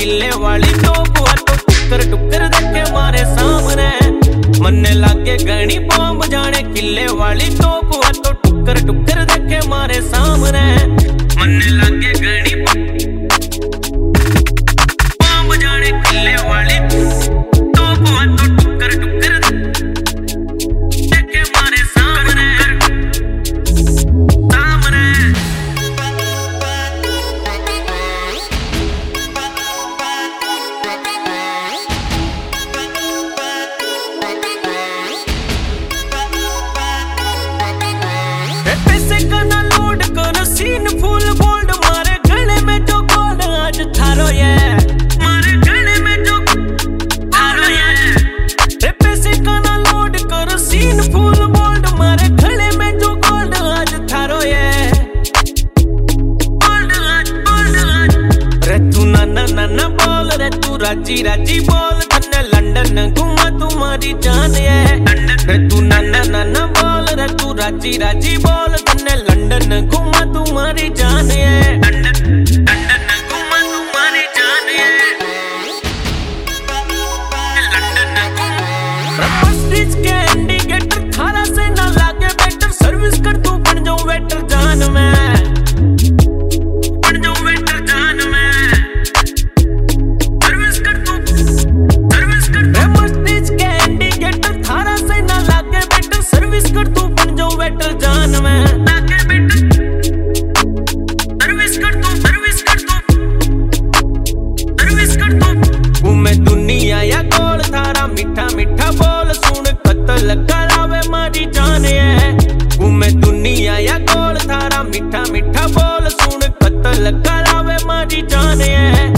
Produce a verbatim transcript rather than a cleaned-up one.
किले वाली टोप तो टुकर टुकर देखे मारे सामने मन्ने लागे गणी बॉम्ब जाने किले वाली टोप तो टुकर टुकर देखे मारे सामने मन्ने लागे गणी बॉम्ब जाने किले वाली टोप तो टुकर टुकर देखे मारे सामने सामने पैसे का ना लोड करो सीन फुल बोल्ड मारे गले में जो गोल्ड आज थारो ये मारे गले में जो थारो ये पैसे का ना लोड करो सीन फुल बोल्ड मारे गले में जो गोल्ड आज थारो ये गोल्ड आज गोल्ड आज रे तू ना ना ना ना बोल रे तू राजी राजी बोल तन्ने लंदन घुमा तुम्हारी जान ये रे तू ना ना ना ना बोल रे तू राजी राजी बोल तन्ने लंदन घुमा तुम्हारी जान ये लंदन घुमा तुम्हारी जान ये लंदन घुमा प्रेस्टीज के इंडिकेटर थारा से ना लागे बेटर सर्विस कर तू बन जाऊं वेटर जान में बन जाऊं वेटर जान में सर्विस कर तू सर्विस कर प्रेस्टीज के इंडिकेटर थारा से ना लागे बेटर सर्विस कर तू बन जाऊं वेटर जान में लागे बेटर सर्विस कर तू सर्विस कर तू सर्विस कर तू घूमे दुनिया या गोल थारा मीठा मीठा बोल सुन कत्ल करावे मारी जान ये घूमे दुनिया या गोल थारा मीठा मीठा बोल सुन कत्ल करावे मारी जान ये